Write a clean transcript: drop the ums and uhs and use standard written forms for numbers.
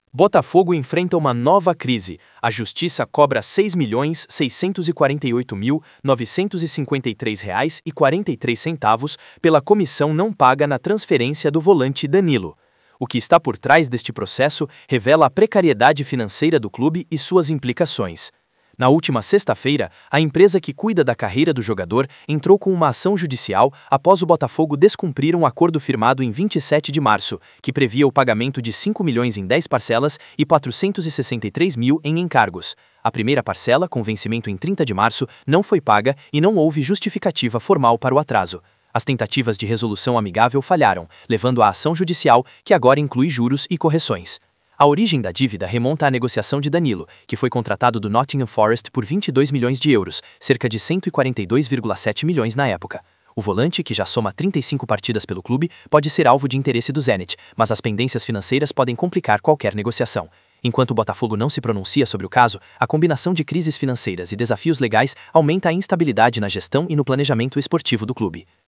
Botafogo enfrenta uma nova crise. A justiça cobra R$ 6.648.953,43 pela comissão não paga na transferência do volante Danilo. O que está por trás deste processo revela a precariedade financeira do clube e suas implicações. Na última sexta-feira, a empresa que cuida da carreira do jogador entrou com uma ação judicial após o Botafogo descumprir um acordo firmado em 27 de março, que previa o pagamento de 5 milhões em 10 parcelas e 463 mil em encargos. A primeira parcela, com vencimento em 30 de março, não foi paga e não houve justificativa formal para o atraso. As tentativas de resolução amigável falharam, levando à ação judicial, que agora inclui juros e correções. A origem da dívida remonta à negociação de Danilo, que foi contratado do Nottingham Forest por 22 milhões de euros, cerca de 142,7 milhões na época. O volante, que já soma 35 partidas pelo clube, pode ser alvo de interesse do Zenit, mas as pendências financeiras podem complicar qualquer negociação. Enquanto o Botafogo não se pronuncia sobre o caso, a combinação de crises financeiras e desafios legais aumenta a instabilidade na gestão e no planejamento esportivo do clube.